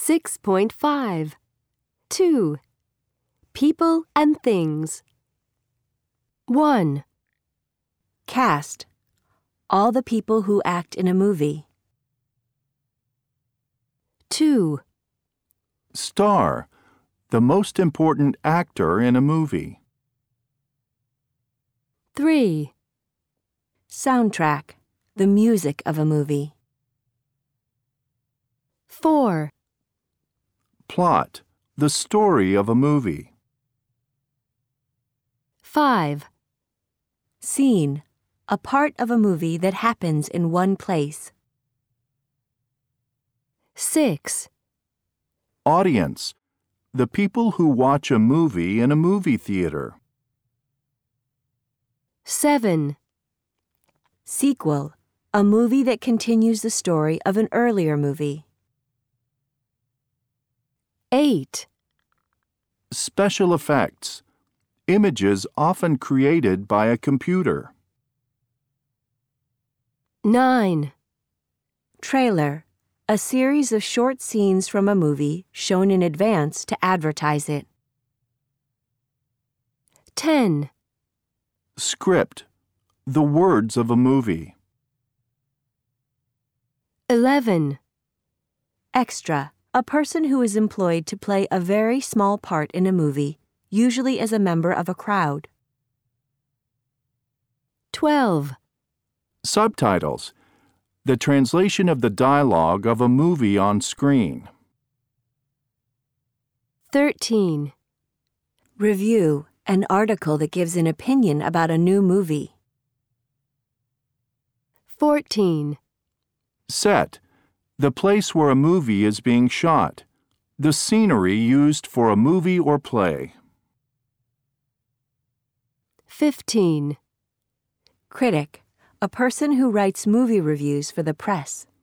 6.5. 2. People and things. 1. Cast. All the people who act in a movie. 2. Star. The most important actor in a movie. 3. Soundtrack. The music of a movie. 4. Plot. The story of a movie. 5. Scene. A part of a movie that happens in one place. 6. Audience. The people who watch a movie in a movie theater. 7. Sequel. A movie that continues the story of an earlier movie. 8. Special effects. Images often created by a computer. 9. Trailer. A series of short scenes from a movie shown in advance to advertise it. 10. Script. The words of a movie. 11. Extra. A person who is employed to play a very small part in a movie, usually as a member of a crowd. 12. Subtitles. The translation of the dialogue of a movie on screen. 13. Review. An article that gives an opinion about a new movie. 14. Set. The place where a movie is being shot. The scenery used for a movie or play. 15. Critic. A person who writes movie reviews for the press.